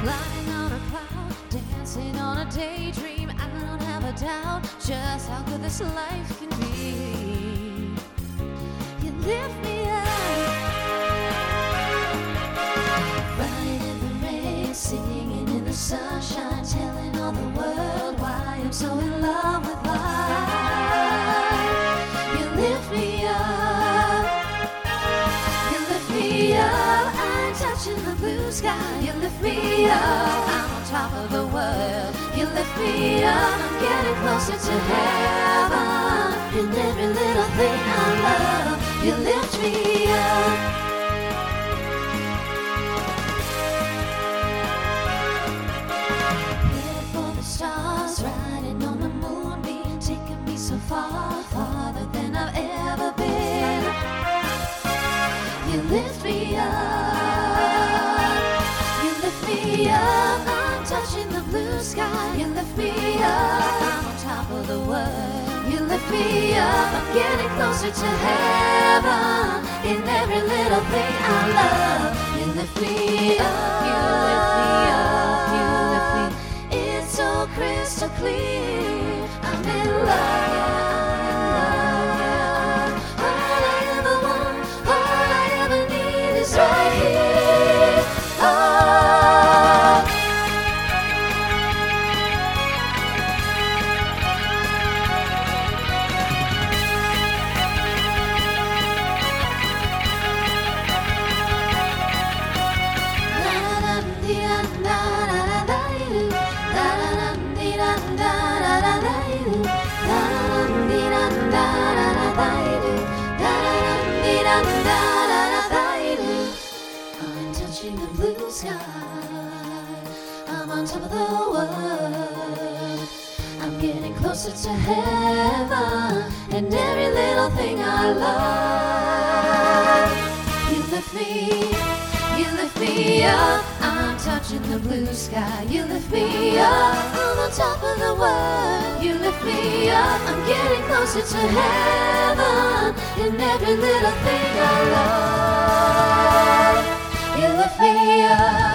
Flying on a cloud, dancing on a daydream. I don't have a doubt just how good this life can be. You lift me up, riding in the rain, singing in the sunshine, telling all the world why I'm so in love with life. You lift me up, you lift me up. I'm touching the blue sky. You lift me up, I'm on top of the world. You lift me up, I'm getting closer to heaven. In every little thing I love, you lift me up. Headed for the stars, riding on the moonbeam, taking me so far, farther than I've ever been. You lift me up, you lift me up. I'm touching the blue sky. You lift me up, I'm on top of the world. You lift me up, I'm getting closer to heaven. In every little thing I love, you lift me up, you lift me up, you lift me. It's so crystal clear, I'm in love. All I ever want, all I ever need is right here. Oh. I'm touching the blue sky, I'm on top of the world. I'm getting closer to heaven, and every little thing I love. You lift me up, I'm touching the blue sky. You lift me up, I'm on top of the world. You lift me up, I'm getting closer to heaven. In every little thing I love, you lift me up.